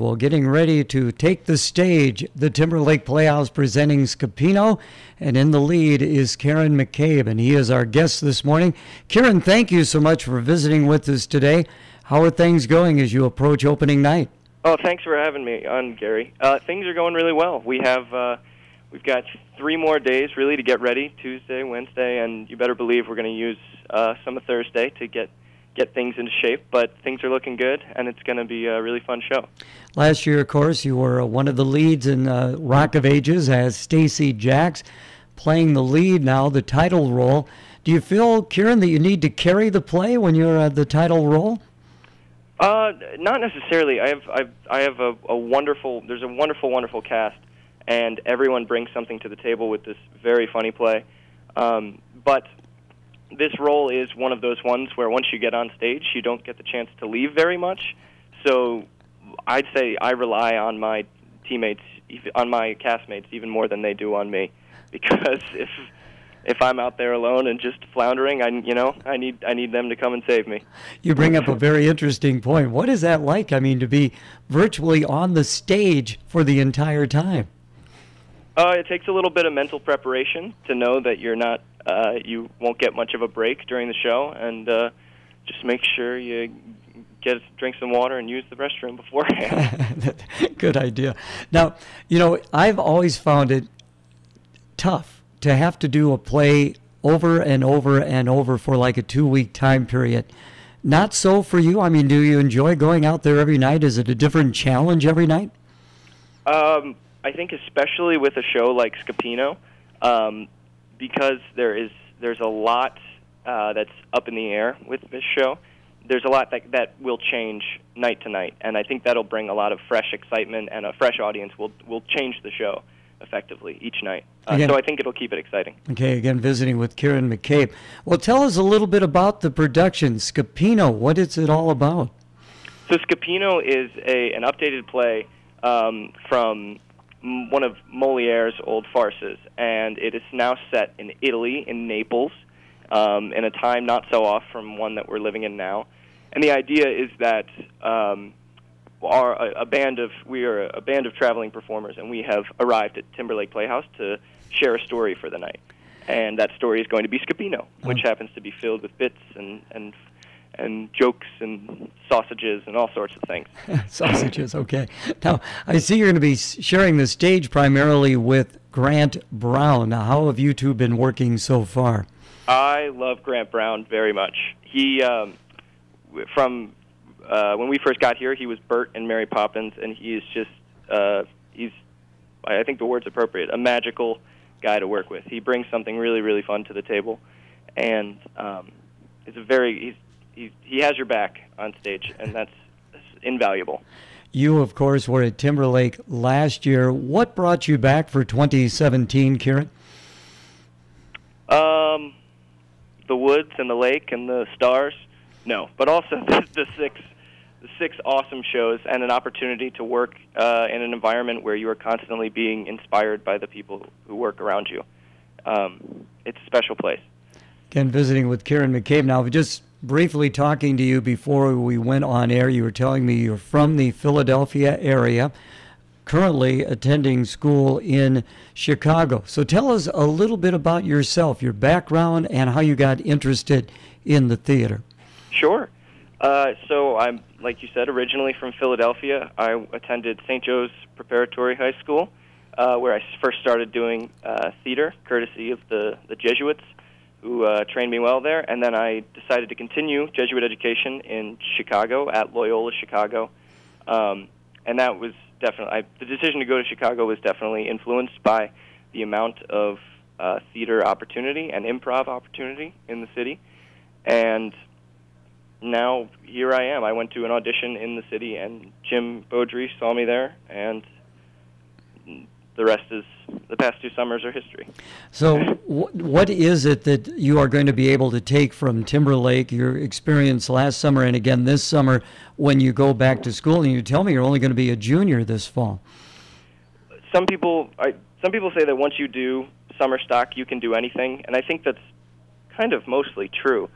Well, getting ready to take the stage, the Timberlake Playhouse presenting Scapino, and in the lead is Kieran McCabe, and he is our guest this morning. Kieran, thank you so much for visiting with us today. How are things going as you approach opening night? Oh, thanks for having me on, Gary. Things are going really well. We've got 3 more days really to get ready, Tuesday, Wednesday, and you better believe we're going to use some of Thursday to get things into shape, but things are looking good, and it's going to be a really fun show. Last year, of course, you were one of the leads in Rock of Ages as Stacy Jacks, playing the lead now, the title role. Do you feel, Kieran, that you need to carry the play when you're the title role? Not necessarily. I have a wonderful cast, and everyone brings something to the table with this very funny play. But this role is one of those ones where once you get on stage, you don't get the chance to leave very much. So I'd say I rely on my teammates, on my castmates, even more than they do on me, because if I'm out there alone and just floundering, I need them to come and save me. You bring up a very interesting point. What is that like? I mean, to be virtually on the stage for the entire time. It takes a little bit of mental preparation to know that you won't get much of a break during the show, and just make sure you drink some water and use the restroom beforehand. Good idea. Now, I've always found it tough to have to do a play over and over and over for like a 2-week time period. Not so for you? I mean, do you enjoy going out there every night? Is it a different challenge every night? I think especially with a show like Scapino, because there's a lot that's up in the air with this show. There's a lot that will change night to night, and I think that'll bring a lot of fresh excitement, and a fresh audience will change the show effectively each night. So I think it'll keep it exciting. Okay, again, visiting with Kieran McCabe. Well, tell us a little bit about the production, Scapino. What is it all about? So Scapino is an updated play from one of Moliere's old farces, and it is now set in Italy, in Naples, in a time not so off from one that we're living in now. And the idea is that we are a band of traveling performers, and we have arrived at Timberlake Playhouse to share a story for the night. And that story is going to be Scapino, which happens to be filled with bits and jokes and sausages and all sorts of things. Sausages, okay. Now, I see you're going to be sharing the stage primarily with Grant Brown. Now, how have you two been working so far? I love Grant Brown very much. He, from when we first got here, he was Bert and Mary Poppins, and he is just, I think the word's appropriate, a magical guy to work with. He brings something really, really fun to the table, and he has your back on stage, and that's invaluable. You, of course, were at Timberlake last year. What brought you back for 2017, Kieran? The woods and the lake and the stars. No, but also the six awesome shows and an opportunity to work in an environment where you are constantly being inspired by the people who work around you. It's a special place. Again, visiting with Kieran McCabe. Now, just briefly talking to you before we went on air, you were telling me you're from the Philadelphia area, currently attending school in Chicago. So tell us a little bit about yourself, your background, and how you got interested in the theater. Sure. So I'm, like you said, originally from Philadelphia. I attended St. Joe's Preparatory High School, where I first started doing theater, courtesy of the Jesuits, who trained me well there. And then I decided to continue Jesuit education in Chicago, at Loyola Chicago. And that was definitely, the decision to go to Chicago was definitely influenced by the amount of theater opportunity and improv opportunity in the city. And now here I am. I went to an audition in the city, and Jim Beaudry saw me there, and the rest is, the past 2 summers are history. So what is it that you are going to be able to take from Timberlake, your experience last summer and again this summer, when you go back to school? And you tell me you're only going to be a junior this fall. Some people say that once you do summer stock, you can do anything, and I think that's kind of mostly true.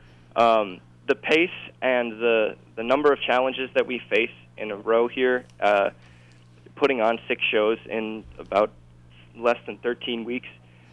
The pace and the number of challenges that we face in a row here putting on 6 shows in about less than 13 weeks.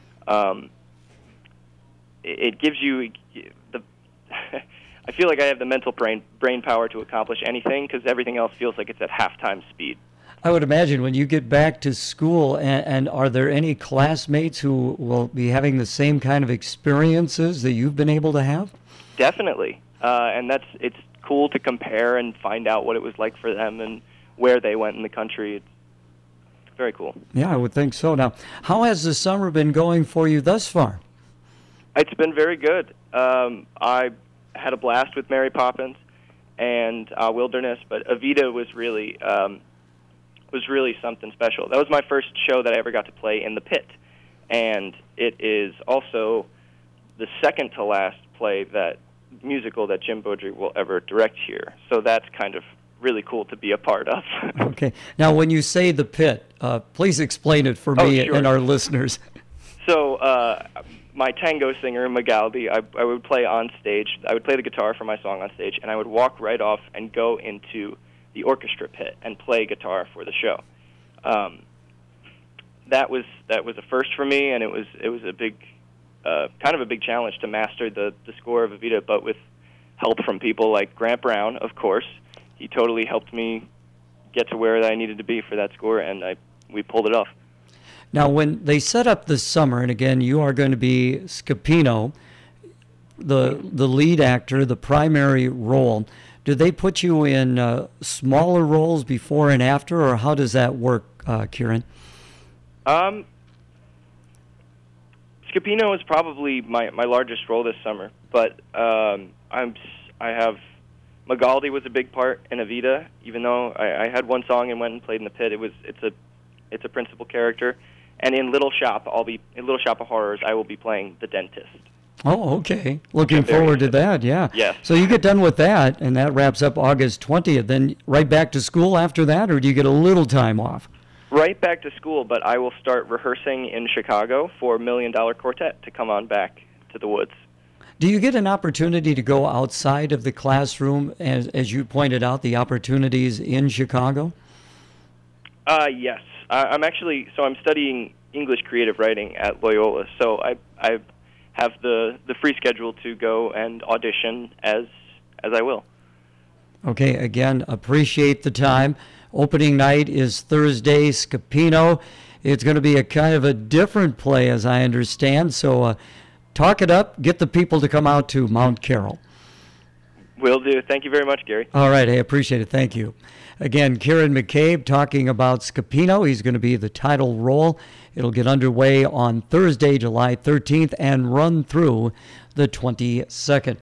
It gives you the. I feel like I have the mental brain power to accomplish anything because everything else feels like it's at half-time speed. I would imagine when you get back to school, and are there any classmates who will be having the same kind of experiences that you've been able to have? Definitely, and it's cool to compare and find out what it was like for them and where they went in the country. It's very cool. Yeah, I would think so. Now, how has the summer been going for you thus far? It's been very good. I had a blast with Mary Poppins and Wilderness, but Evita was really something special. That was my first show that I ever got to play in the pit, and it is also the second to last musical that Jim Beaudry will ever direct here. So that's kind of really cool to be a part of. Okay. Now, when you say the pit, please explain it for me sure. and our listeners. So my tango singer, Magaldi, I would play on stage. I would play the guitar for my song on stage, and I would walk right off and go into the orchestra pit and play guitar for the show. That was a first for me, and it was a big, kind of a big challenge to master the score of Evita, but with help from people like Grant Brown, of course. He totally helped me get to where I needed to be for that score, and we pulled it off. Now, when they set up this summer, and again, you are going to be Scapino, the lead actor, the primary role. Do they put you in smaller roles before and after, or how does that work, Kieran? Scapino is probably my largest role this summer, but I have Magaldi was a big part in Evita. Even though I had one song and went and played in the pit, it's a principal character. And in Little Shop of Horrors, I will be playing the dentist. Oh, okay. Looking forward to that, yeah. Yes. So you get done with that, and that wraps up August 20th. Then right back to school after that, or do you get a little time off? Right back to school, but I will start rehearsing in Chicago for $1 Million Quartet to come on back to the woods. Do you get an opportunity to go outside of the classroom, as you pointed out, the opportunities in Chicago? Yes. I'm studying English creative writing at Loyola, so I have the free schedule to go and audition as I will. Okay, again, appreciate the time. Opening night is Thursday, Scapino. It's going to be a kind of a different play, as I understand, so talk it up, get the people to come out to Mount Carroll. Will do. Thank you very much, Gary. All right, I appreciate it. Thank you. Again, Kieran McCabe talking about Scapino. He's going to be the title role. It'll get underway on Thursday, July 13th, and run through the 22nd.